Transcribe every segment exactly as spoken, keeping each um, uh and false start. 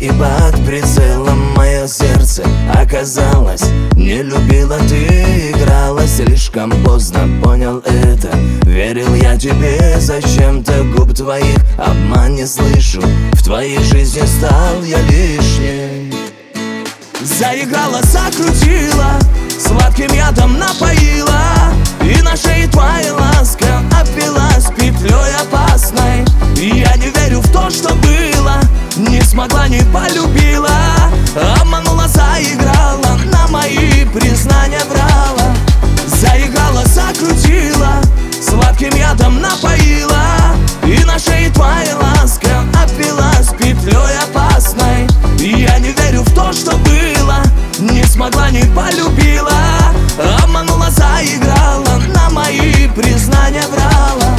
и под прицелом мое сердце оказалось. Не любила ты, играла, слишком поздно понял это. Верил я тебе, зачем-то губ твоих обман не слышу. В твоей жизни стал я лишним. Заиграла, закрутила, сладким ядом напоила, и на шее твоя ласка обвелась петлей опасной. Я не верю в то, что было, не смогла, не полюбила. Обманула, заиграла, на мои признания врала. Заиграла, закрутила, сладким ядом напоила, и на шее твоя ласка обвелась петлей опасной. Я не верю в то, что было, не смогла, не полюбила. Обманула, заиграла, на мои признания врала.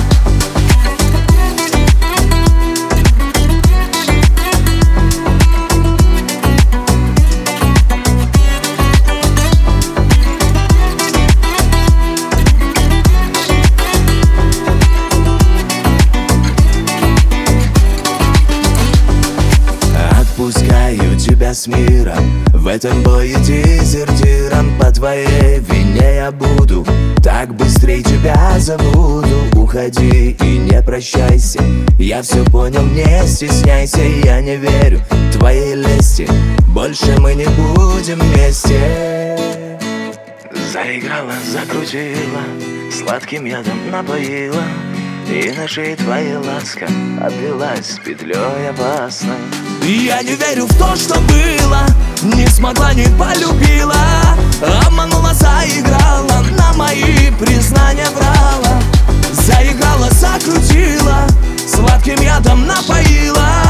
Отпускаю тебя с миром, в этом бою дезертиром. По твоей вине я буду, так быстрее тебя забуду. Уходи и не прощайся, я все понял, не стесняйся. Я не верю твоей лести, больше мы не будем вместе. Заиграла, закрутила, сладким ядом напоила, и на шее твоя ласка обвелась петлей опасной. Я не верю в то, что было, не смогла, не полюбила. Обманула, заиграла, на мои признания врала. Заиграла, закрутила, сладким ядом напоила,